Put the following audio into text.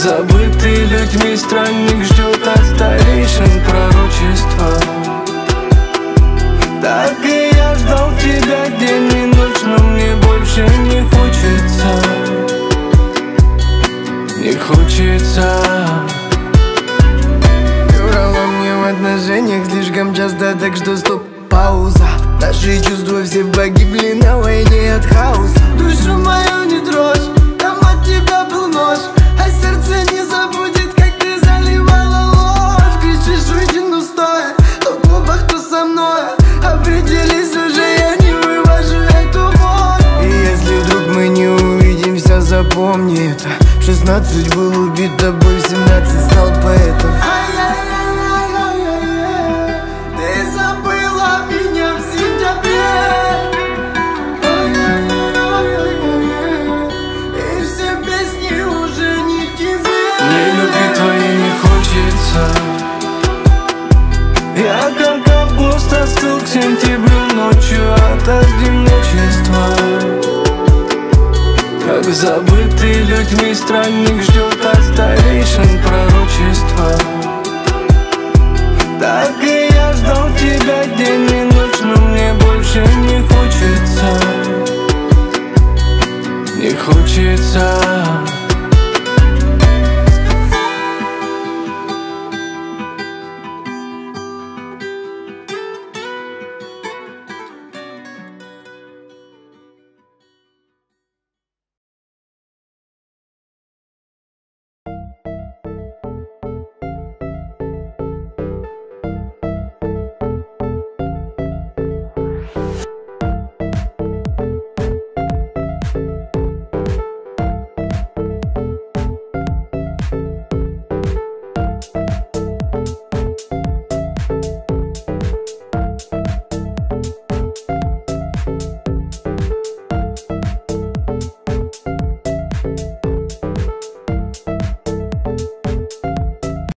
забытый людьми странник ждет от старейшин пророчества. Так и я ждал тебя день и ночь, но мне больше не хочется. Не хочется. Ты врала мне в отношениях слишком часто, так что стоп, пауза. Наши чувства все погибли на войне от хаоса. Душу мою не трожь, там от тебя был нож, а сердце не забудет, как ты заливала ложь. Кричишь, уйди, ну стой, то в клубах, то со мной. Определись уже, я не вывожу эту боль. И если вдруг мы не увидимся, запомни это. В 16 был убит тобой, в 17 стал поэтом. Ты забыла меня в сентябре, и все песни уже не тебе. Мне любви твоей не хочется. Я как август остыл к сентябрю ночью от одиночества. Как забытый людьми странник ждет от старейшин пророчества. Так и я ждал тебя день и ночь, но мне больше не хочется. Не хочется.